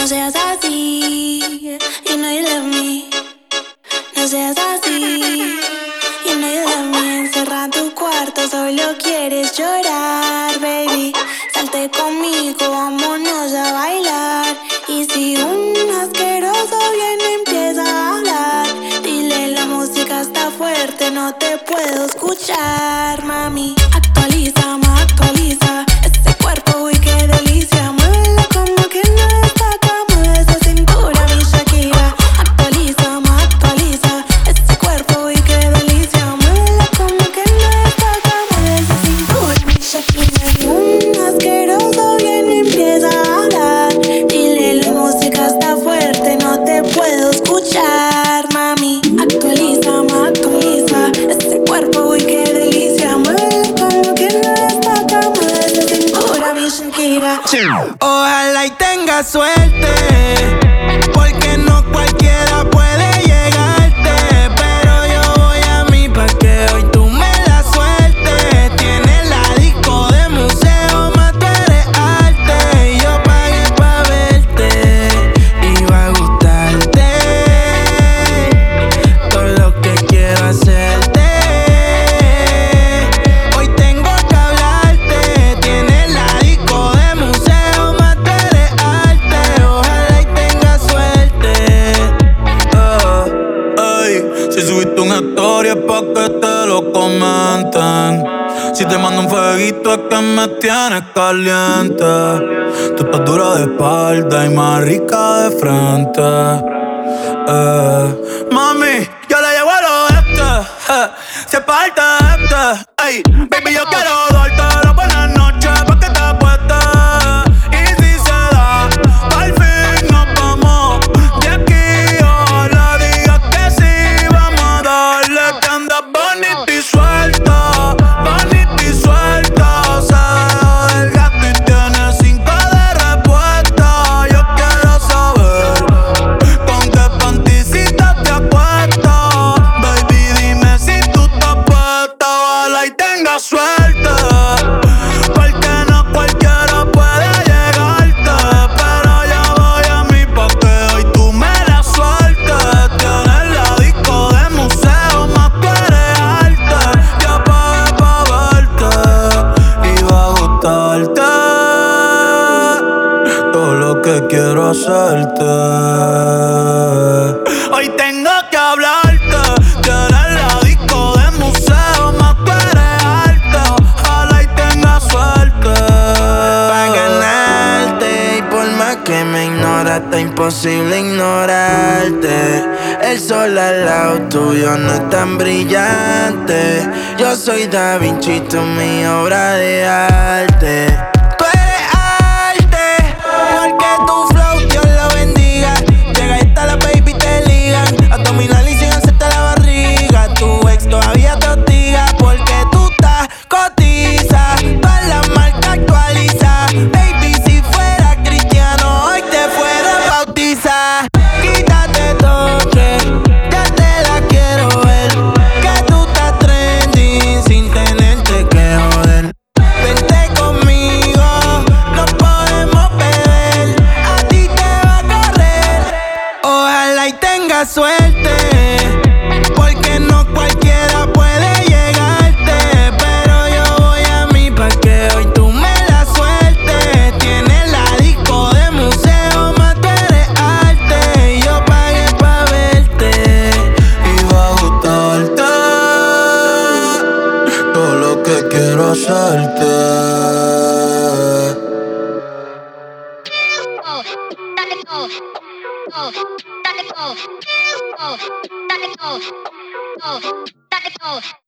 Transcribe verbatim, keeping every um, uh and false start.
No seas así, you know you love me. No seas así, you know you love me. Encerra tu cuarto, solo quieres llorar, baby. Salte conmigo, vámonos a bailar. Y si un asqueroso viene, empieza a hablar, dile la música está fuerte, no te puedo escuchar, mami. Actualiza, ma, actualiza ese cuerpo, uy, qué delicia. Muévelo como que no destaca, mueve esa cintura, mi Shakira. Actualiza, ma, actualiza ese cuerpo, uy, qué delicia. Muévelo como que no destaca, mueve esa cintura, mi Shakira. Y un asqueroso viene, empieza a hablar, dile la música está fuerte, no te puedo escuchar, mami. Actualiza, ma, actualiza ese cuerpo, uy, qué delicia. Muévelo como que no destaca, mueve esa cintura, mi Shakira. Ojalá y tenga suerte, porque no cualquiera puede llegarte. Pero yo voy a mí pa' que hoy tú me la sueltes. Tienes la disco de museo, más tú eres arte. Y yo pagué pa' verte, y va a gustarte todo lo que quiero hacerte. Hoy tengo que hablarte, tienes la disco de museo, más tú eres arte. Ojalá y tenga suerte. Oh, ey, si subiste una historia es pa' que te lo comenten. Si te mando un fueguito es que me tienes caliente. Tú estás dura de espalda y más rica de frente. Eh, mami, yo le llevo al oeste, eh, si es parte este. Ey, baby, yo quiero darte la buena noche pa' que te apuestes. Y si se da, al fin nos vamos de aquí. Ojalá digas que sí, vamos a darle. Que andas bonita y suelta, bonita y suelta. Se dejó del gato y tiene cinco de respuesta. Yo quiero saber con qué panticita te acuestas. Baby, dime si tú estás puesta. Ojalá y tengas suerte, porque no cualquiera puede llegarte. Pero yo voy a mí pa' que hoy tú me la sueltes. Tienes la disco de museo, más tú eres arte. Yo pagué pa' verte, y va a gustarte todo lo que quiero hacerte. Hoy tengo que hablarte, tienes la disco de museo, más tú eres arte. Ojalá y tenga suerte pa' ganarte. Y por más que me ignoras, está imposible ignorarte. El sol al lado tuyo no es tan brillante. Yo soy Da Vinci, tú mi obra de arte. Tú eres arte, porque tu flow Dios lo bendiga. Llega y está la baby, te ligan. Abdominal y sin hacerte la barriga. Tu ex todavía te hostiga, porque tú estás cotiza. Todas las marcas actualiza. Baby, si fuera cristiano, hoy te fuera bautizar. Quítate toque, ya te la quiero ver. Que tú estás trending sin tenerte que joder. Vente conmigo, no podemos beber. A ti te va a correr. Ojalá y tengas suerte, porque no cualquiera puede llegarte. Pero yo voy a mí pa' que hoy tú me la sueltes. Tienes la disco de museo, más tú eres arte. Y yo pagué pa' verte, y va a gustarte todo lo que quiero hacerte. Oh, dale, oh, oh, dale, oh, oh, dale, oh, oh, dale, oh.